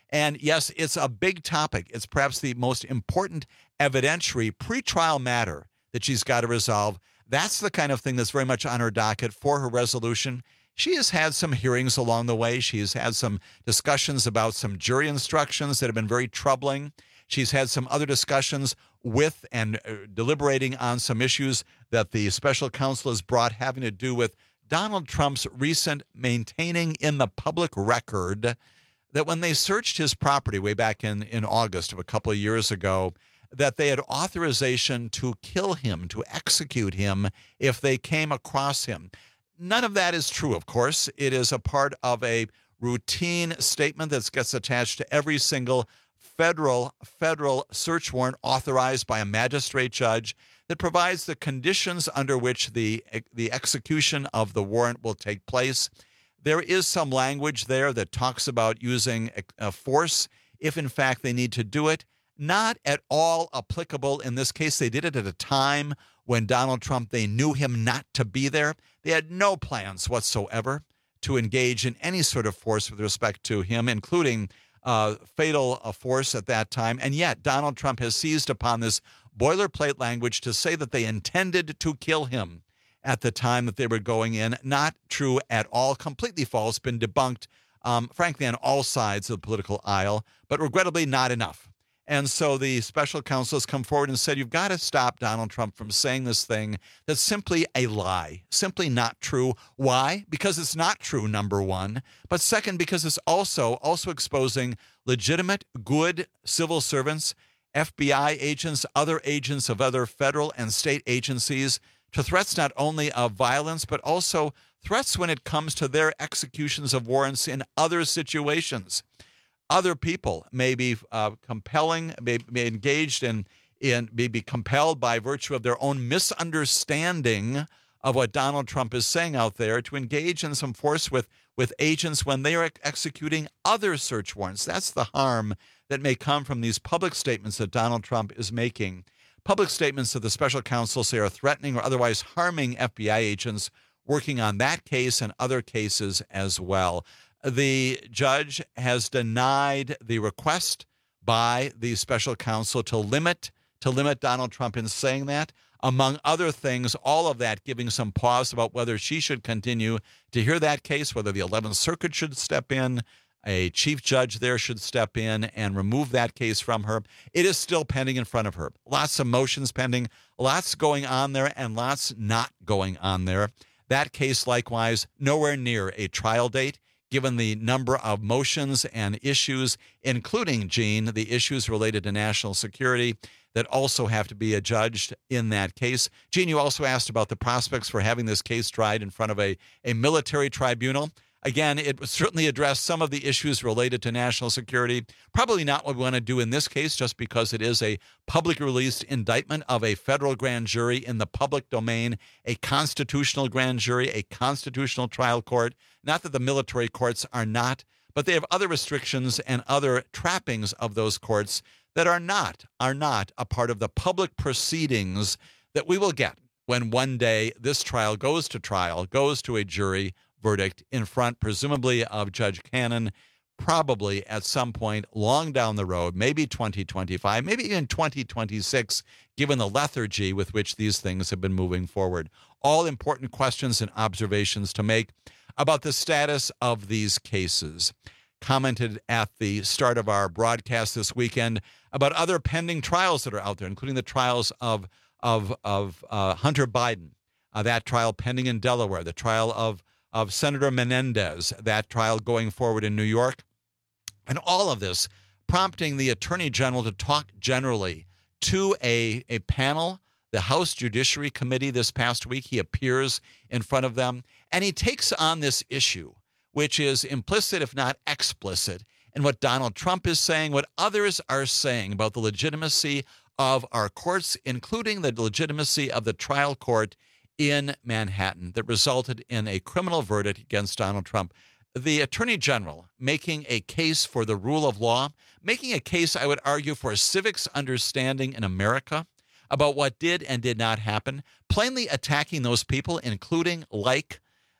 And yes, it's a big topic. It's perhaps the most important evidentiary pretrial matter that she's got to resolve. That's the kind of thing that's very much on her docket for her resolution. She has had some hearings along the way. She's had some discussions about some jury instructions that have been very troubling. She's had some other discussions with and uh, deliberating on some issues that the special counsel has brought having to do with Donald Trump's recent maintaining in the public record that when they searched his property way back in, in August of a couple of years ago, that they had authorization to kill him, to execute him if they came across him. None of that is true, of course. It is a part of a routine statement that gets attached to every single federal federal search warrant authorized by a magistrate judge that provides the conditions under which the the execution of the warrant will take place. There is some language there that talks about using a force if, in fact, they need to do it. Not at all applicable in this case. They did it at a time when Donald Trump, they knew him not to be there. They had no plans whatsoever to engage in any sort of force with respect to him, including uh, fatal uh, force at that time. And yet Donald Trump has seized upon this boilerplate language to say that they intended to kill him at the time that they were going in. Not true at all. Completely false. Been debunked, um, frankly, on all sides of the political aisle, but regrettably not enough. And so the special counsel has come forward and said, you've got to stop Donald Trump from saying this thing that's simply a lie, simply not true. Why? Because it's not true, number one. But second, because it's also, also exposing legitimate, good civil servants, F B I agents, other agents of other federal and state agencies to threats not only of violence, but also threats when it comes to their executions of warrants in other situations. Other people may be uh, compelling, may be engaged in, in, may be compelled by virtue of their own misunderstanding of what Donald Trump is saying out there to engage in some force with, with agents when they are executing other search warrants. That's the harm that may come from these public statements that Donald Trump is making. Public statements that the special counsel say are threatening or otherwise harming F B I agents working on that case and other cases as well. The judge has denied the request by the special counsel to limit to limit Donald Trump in saying that. Among other things, all of that giving some pause about whether she should continue to hear that case, whether the eleventh Circuit should step in, a chief judge there should step in and remove that case from her. It is still pending in front of her. Lots of motions pending, lots going on there, and lots not going on there. That case, likewise, nowhere near a trial date, given the number of motions and issues, including, Gene, the issues related to national security that also have to be adjudged in that case. Gene, you also asked about the prospects for having this case tried in front of a, a military tribunal. Again, it would certainly address some of the issues related to national security. Probably not what we want to do in this case, just because it is a publicly released indictment of a federal grand jury in the public domain, a constitutional grand jury, a constitutional trial court. Not that the military courts are not, but they have other restrictions and other trappings of those courts that are not, are not a part of the public proceedings that we will get when one day this trial goes to trial, goes to a jury verdict in front, presumably, of Judge Cannon, probably at some point long down the road, maybe twenty twenty-five, maybe even twenty twenty-six, given the lethargy with which these things have been moving forward. All important questions and observations to make about the status of these cases. Commented at the start of our broadcast this weekend about other pending trials that are out there, including the trials of, of, of uh, Hunter Biden, uh, that trial pending in Delaware, the trial of of Senator Menendez, that trial going forward in New York. And all of this prompting the Attorney General to talk generally to a, a panel, the House Judiciary Committee this past week. He appears in front of them, and he takes on this issue, which is implicit, if not explicit, in what Donald Trump is saying, what others are saying about the legitimacy of our courts, including the legitimacy of the trial court in Manhattan that resulted in a criminal verdict against Donald Trump. The Attorney General making a case for the rule of law, making a case, I would argue, for civics understanding in America about what did and did not happen, plainly attacking those people, including, like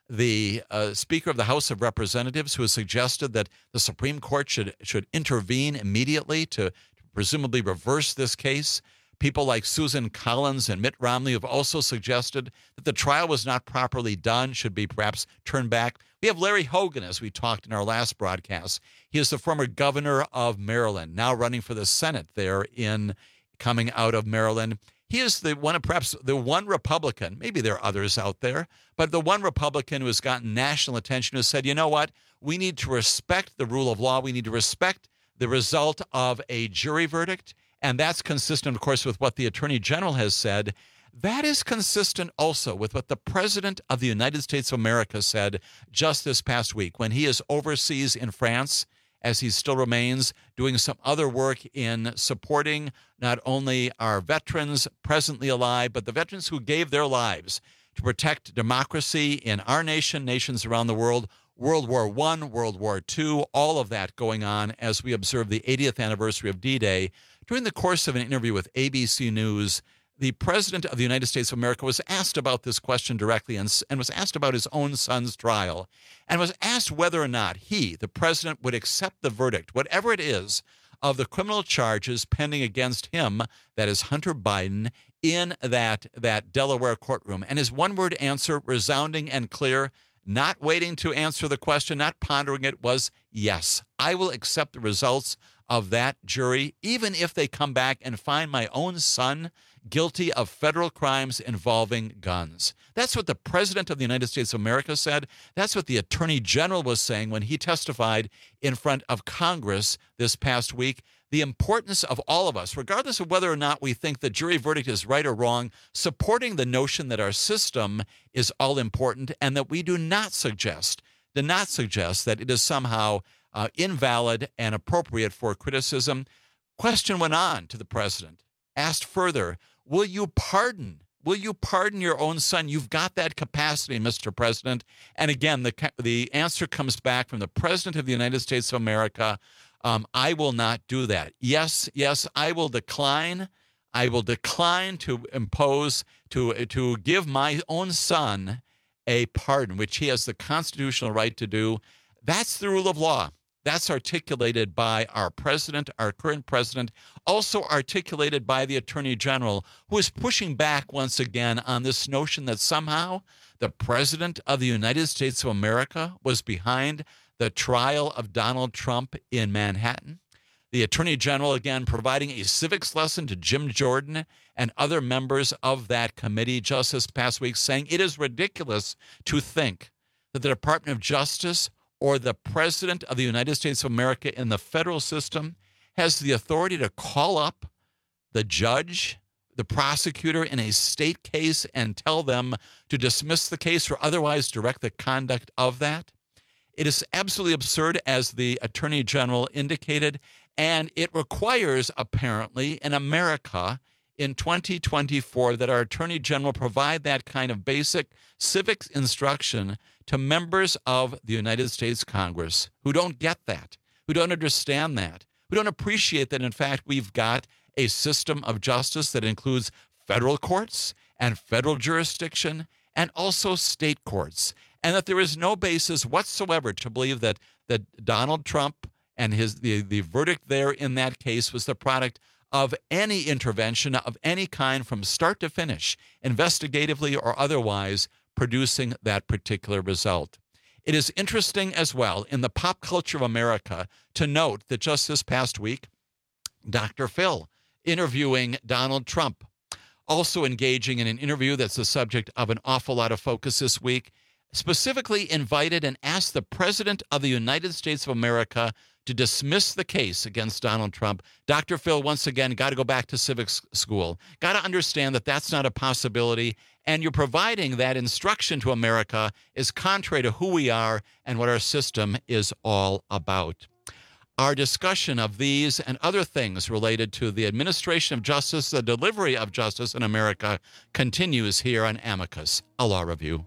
the uh, Speaker of the House of Representatives, who has suggested that the Supreme Court should should intervene immediately to presumably reverse this case. People like Susan Collins and Mitt Romney have also suggested that the trial was not properly done, should be perhaps turned back. We have Larry Hogan, as we talked in our last broadcast. He is the former governor of Maryland, now running for the Senate there in coming out of Maryland. He is the one, perhaps the one Republican, maybe there are others out there, but the one Republican who has gotten national attention, who said, you know what, we need to respect the rule of law. We need to respect the result of a jury verdict. And that's consistent, of course, with what the Attorney General has said. That is consistent also with what the President of the United States of America said just this past week when he is overseas in France, as he still remains, doing some other work in supporting not only our veterans presently alive, but the veterans who gave their lives to protect democracy in our nation, nations around the world. World War One, World War Two, all of that going on as we observe the eightieth anniversary of D-Day. During the course of an interview with A B C News, the President of the United States of America was asked about this question directly and, and was asked about his own son's trial and was asked whether or not he, the President, would accept the verdict, whatever it is, of the criminal charges pending against him, that is Hunter Biden, in that, that Delaware courtroom. And his one-word answer, resounding and clear, not waiting to answer the question, not pondering it, was yes. I will accept the results of that jury, even if they come back and find my own son guilty of federal crimes involving guns. That's what the President of the United States of America said. That's what the Attorney General was saying when he testified in front of Congress this past week. The importance of all of us, regardless of whether or not we think the jury verdict is right or wrong, supporting the notion that our system is all important and that we do not suggest, do not suggest that it is somehow uh, invalid and appropriate for criticism. Question went on to the president, asked further, will you pardon? Will you pardon your own son? You've got that capacity, Mister President. And again, the, the answer comes back from the President of the United States of America. Um, I will not do that. Yes, yes, I will decline. I will decline to impose, to, to give my own son a pardon, which he has the constitutional right to do. That's the rule of law. That's articulated by our president, our current president, also articulated by the Attorney General, who is pushing back once again on this notion that somehow the President of the United States of America was behind the trial of Donald Trump in Manhattan. The Attorney General, again, providing a civics lesson to Jim Jordan and other members of that committee just this past week, saying it is ridiculous to think that the Department of Justice or the President of the United States of America in the federal system has the authority to call up the judge, the prosecutor in a state case and tell them to dismiss the case or otherwise direct the conduct of that. It is absolutely absurd, as the Attorney General indicated, and it requires, apparently, in America in twenty twenty-four that our Attorney General provide that kind of basic civics instruction to members of the United States Congress who don't get that, who don't understand that, who don't appreciate that, in fact, we've got a system of justice that includes federal courts and federal jurisdiction and also state courts, and that there is no basis whatsoever to believe that, that Donald Trump and his the, the verdict there in that case was the product of any intervention of any kind from start to finish, investigatively or otherwise, producing that particular result. It is interesting as well in the pop culture of America to note that just this past week, Doctor Phil interviewing Donald Trump, also engaging in an interview that's the subject of an awful lot of focus this week, specifically invited and asked the President of the United States of America to dismiss the case against Donald Trump. Doctor Phil, once again, got to go back to civics school, got to understand that that's not a possibility, and you're providing that instruction to America is contrary to who we are and what our system is all about. Our discussion of these and other things related to the administration of justice, the delivery of justice in America, continues here on Amicus, a law review.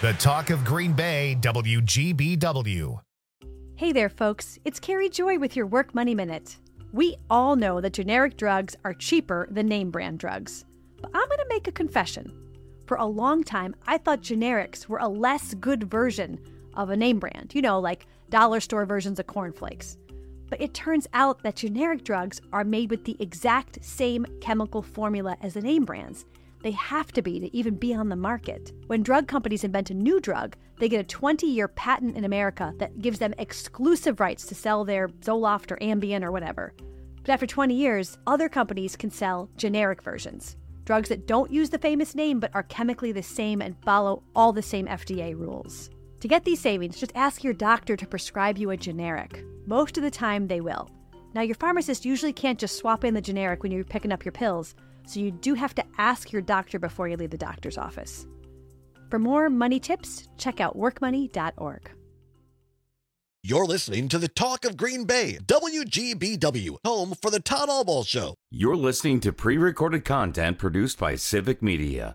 The Talk of Green Bay, W G B W. Hey there, folks. It's Carrie Joy with your Work Money Minute. We all know that generic drugs are cheaper than name brand drugs. But I'm going to make a confession. For a long time, I thought generics were a less good version of a name brand. You know, like dollar store versions of cornflakes. But it turns out that generic drugs are made with the exact same chemical formula as the name brands. They have to be to even be on the market. When drug companies invent a new drug, they get a twenty-year patent in America that gives them exclusive rights to sell their Zoloft or Ambien or whatever. But after twenty years, other companies can sell generic versions. Drugs that don't use the famous name but are chemically the same and follow all the same F D A rules. To get these savings, just ask your doctor to prescribe you a generic. Most of the time, they will. Now, your pharmacist usually can't just swap in the generic when you're picking up your pills, so you do have to ask your doctor before you leave the doctor's office. For more money tips, check out work money dot org. You're listening to the Talk of Green Bay, W G B W, home for the Todd Albaugh Show. You're listening to pre-recorded content produced by Civic Media.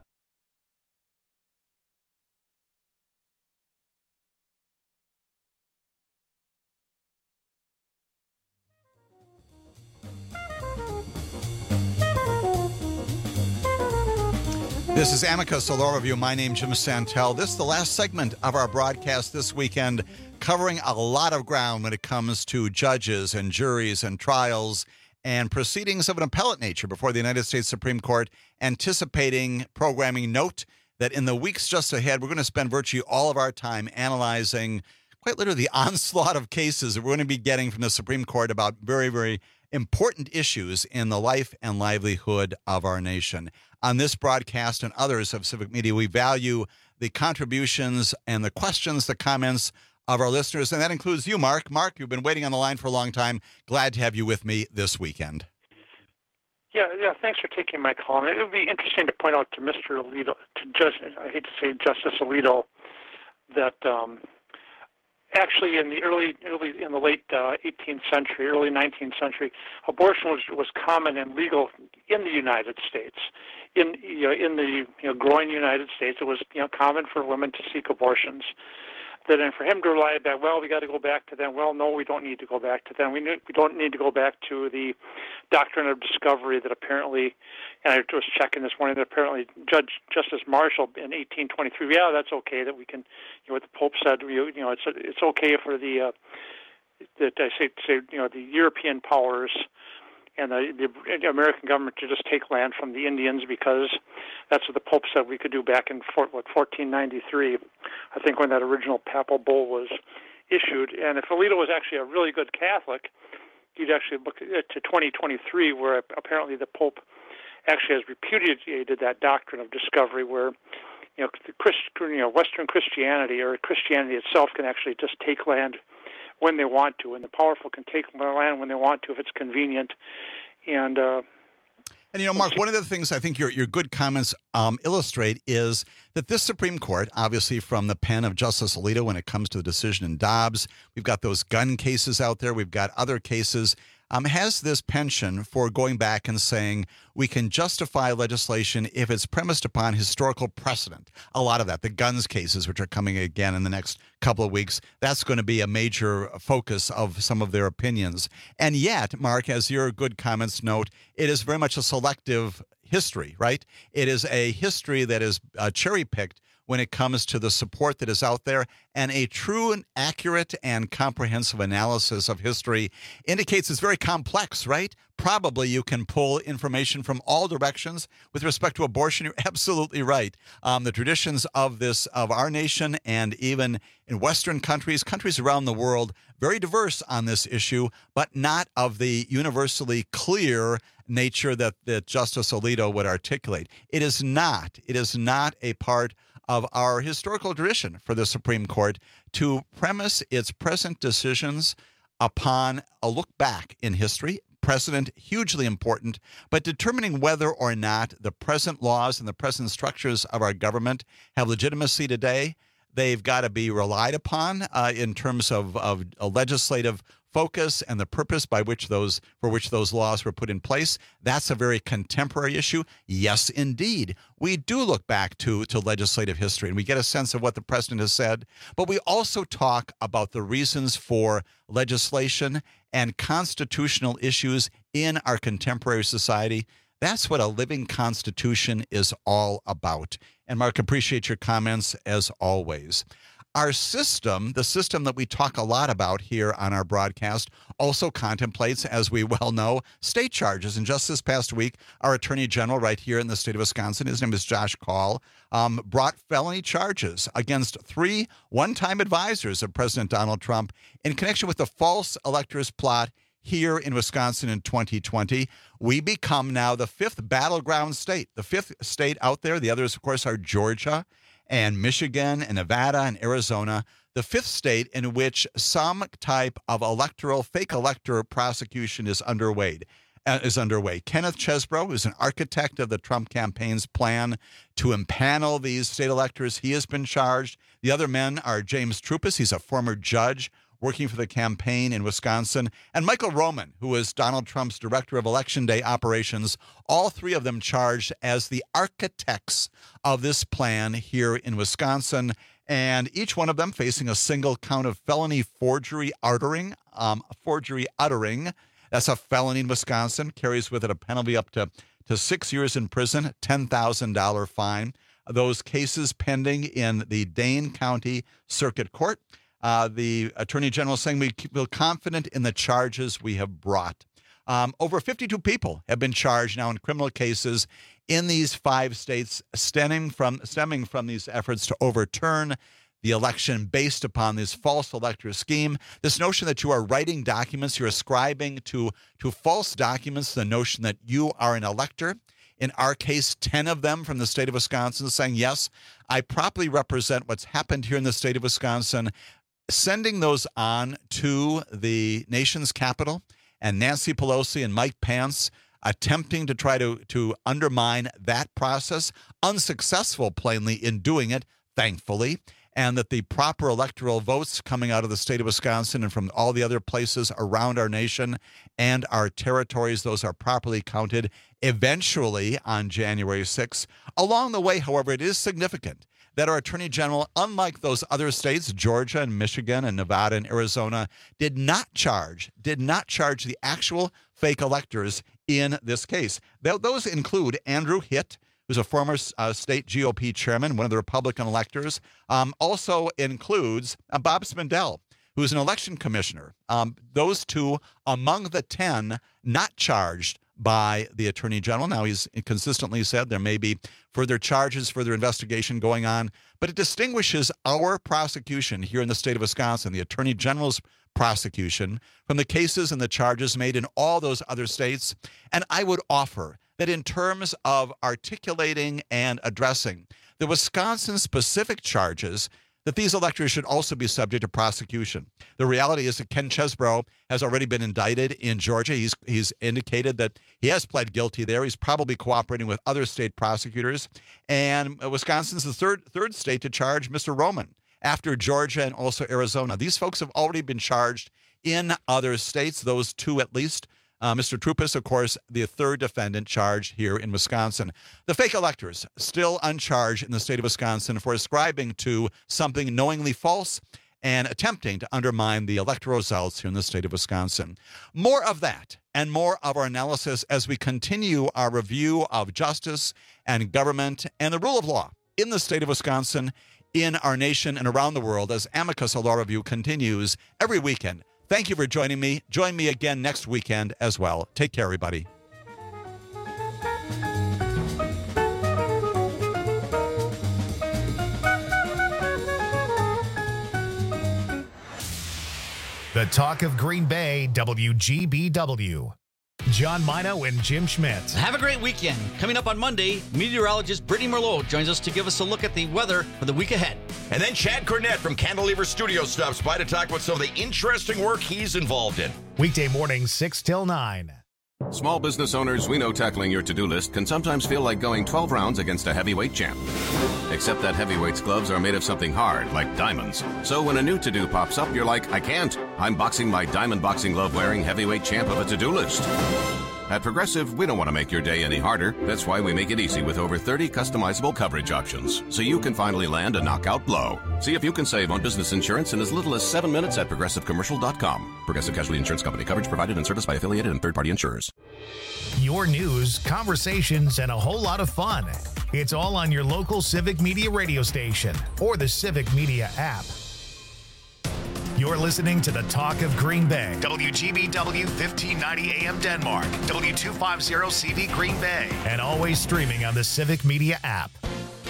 This is Amicus, a law review. My name's Jim Santel. This is the last segment of our broadcast this weekend, covering a lot of ground when it comes to judges and juries and trials and proceedings of an appellate nature before the United States Supreme Court, anticipating programming. Note that in the weeks just ahead, we're going to spend virtually all of our time analyzing quite literally the onslaught of cases that we're going to be getting from the Supreme Court about very, very important issues in the life and livelihood of our nation. On this broadcast and others of Civic Media, we value the contributions and the questions, the comments of our listeners, and that includes you, Mark. Mark, you've been waiting on the line for a long time. Glad to have you with me this weekend. Yeah, yeah. Thanks for taking my call. And it would be interesting to point out to Mister Alito, to Judge, I hate to say Justice Alito, that um, actually in the early, early in the late uh, eighteenth century, early nineteenth century, abortion was was common and legal in the United States. In you know, in the you know, growing United States, it was you know common for women to seek abortions. That and for him to rely that, well, we got to go back to them. Well, no, we don't need to go back to them. We need, we don't need to go back to the doctrine of discovery that apparently, and I was checking this morning, that apparently Judge Justice Marshall in eighteen twenty-three, yeah, that's okay that we can, you know, what the Pope said, you know, it's it's okay for the, uh, that I say, say, you know, the European powers and the, the American government to just take land from the Indians because that's what the Pope said we could do back in Fort, what, fourteen ninety-three, I think, when that original papal bull was issued. And if Alito was actually a really good Catholic, you'd actually look at to twenty twenty-three, where apparently the Pope actually has repudiated that doctrine of discovery, where you know, the Christ, you know Western Christianity or Christianity itself can actually just take land when they want to, and the powerful can take land when they want to if it's convenient. And uh, and you know, Mark, one of the things I think your your good comments um, illustrate is that this Supreme Court, obviously from the pen of Justice Alito when it comes to the decision in Dobbs, we've got those gun cases out there, we've got other cases, um, has this penchant for going back and saying we can justify legislation if it's premised upon historical precedent. A lot of that, the guns cases, which are coming again in the next couple of weeks, that's going to be a major focus of some of their opinions. And yet, Mark, as your good comments note, it is very much a selective history, right? It is a history that is uh, cherry-picked when it comes to the support that is out there, and a true and accurate and comprehensive analysis of history indicates it's very complex, right? Probably you can pull information from all directions. With respect to abortion, you're absolutely right. Um, the traditions of this, of our nation, and even in Western countries, countries around the world, very diverse on this issue, but not of the universally clear nature that, that Justice Alito would articulate. It is not. It is not a part of our historical tradition for the Supreme Court to premise its present decisions upon a look back in history. Precedent, hugely important, but determining whether or not the present laws and the present structures of our government have legitimacy today, they've got to be relied upon uh, in terms of, of a legislative focus and the purpose by which those for which those laws were put in place. That's a very contemporary issue. Yes, indeed. We do look back to, to legislative history, and we get a sense of what the president has said. But we also talk about the reasons for legislation and constitutional issues in our contemporary society. That's what a living constitution is all about. And Mark, appreciate your comments as always. Our system, the system that we talk a lot about here on our broadcast, also contemplates, as we well know, state charges. And just this past week, our Attorney General right here in the state of Wisconsin, his name is Josh Kaul, um, brought felony charges against three one-time advisors of President Donald Trump in connection with the false electors plot here in Wisconsin in twenty twenty. We become now the fifth battleground state, the fifth state out there. The others, of course, are Georgia and Michigan and Nevada and Arizona, the fifth state in which some type of electoral, fake elector prosecution is underway. Uh, is underway. Kenneth Chesebro is an architect of the Trump campaign's plan to impanel these state electors. He has been charged. The other men are James Trupis. He's a former judge working for the campaign in Wisconsin, and Michael Roman, who is Donald Trump's director of Election Day operations, all three of them charged as the architects of this plan here in Wisconsin, and each one of them facing a single count of felony forgery uttering. Um, forgery uttering. That's a felony in Wisconsin, carries with it a penalty up to, to six years in prison, ten thousand dollars fine. Those cases pending in the Dane County Circuit Court. Uh, the Attorney General is saying we feel confident in the charges we have brought. Um, over fifty-two people have been charged now in criminal cases in these five states stemming from stemming from these efforts to overturn the election based upon this false elector scheme. This notion that you are writing documents, you're ascribing to, to false documents the notion that you are an elector. In our case, ten of them from the state of Wisconsin saying, yes, I properly represent what's happened here in the state of Wisconsin, sending those on to the nation's capital, and Nancy Pelosi and Mike Pence attempting to try to, to undermine that process, unsuccessful plainly in doing it, thankfully, and that the proper electoral votes coming out of the state of Wisconsin and from all the other places around our nation and our territories, those are properly counted eventually on January sixth. Along the way, however, it is significant that our Attorney General, unlike those other states, Georgia and Michigan and Nevada and Arizona, did not charge, did not charge the actual fake electors in this case. Th- those include Andrew Hitt, who's a former uh, state G O P chairman, one of the Republican electors. Um, also includes uh, Bob Spindell, who's an election commissioner. Um, those two among the ten not charged by the Attorney General. Now, he's consistently said there may be further charges, further investigation going on, but it distinguishes our prosecution here in the state of Wisconsin, the Attorney General's prosecution, from the cases and the charges made in all those other states. And I would offer that in terms of articulating and addressing the Wisconsin-specific charges, that these electors should also be subject to prosecution. The reality is that Ken Chesebro has already been indicted in Georgia. He's he's indicated that he has pled guilty there. He's probably cooperating with other state prosecutors. And Wisconsin's the third third state to charge Mister Roman after Georgia and also Arizona. These folks have already been charged in other states, those two at least. Uh, Mister Trupis, of course, the third defendant charged here in Wisconsin. The fake electors still uncharged in the state of Wisconsin for ascribing to something knowingly false and attempting to undermine the electoral results here in the state of Wisconsin. More of that and more of our analysis as we continue our review of justice and government and the rule of law in the state of Wisconsin, in our nation, and around the world as Amicus, a Law Review, continues every weekend. Thank you for joining me. Join me again next weekend as well. Take care, everybody. The Talk of Green Bay, W G B W. John Mino and Jim Schmidt. Have a great weekend. Coming up on Monday, meteorologist Brittany Merlot joins us to give us a look at the weather for the week ahead. And then Chad Cornett from Cantilever Studio stops by to talk about some of the interesting work he's involved in. Weekday mornings, six till nine. Small business owners, we know tackling your to-do list can sometimes feel like going twelve rounds against a heavyweight champ. Except that heavyweight's gloves are made of something hard, like diamonds. So when a new to-do pops up, you're like, I can't. I'm boxing my diamond boxing glove-wearing heavyweight champ of a to-do list. At Progressive, we don't want to make your day any harder. That's why we make it easy with over thirty customizable coverage options, so you can finally land a knockout blow. See if you can save on business insurance in as little as seven minutes at progressive commercial dot com. Progressive Casualty Insurance Company. Coverage provided and serviced by affiliated and third-party insurers. Your news, conversations, and a whole lot of fun. It's all on your local Civic Media radio station or the Civic Media app. You're listening to the Talk of Green Bay. W G B W fifteen ninety A M Denmark. W two fifty C V Green Bay. And always streaming on the Civic Media app.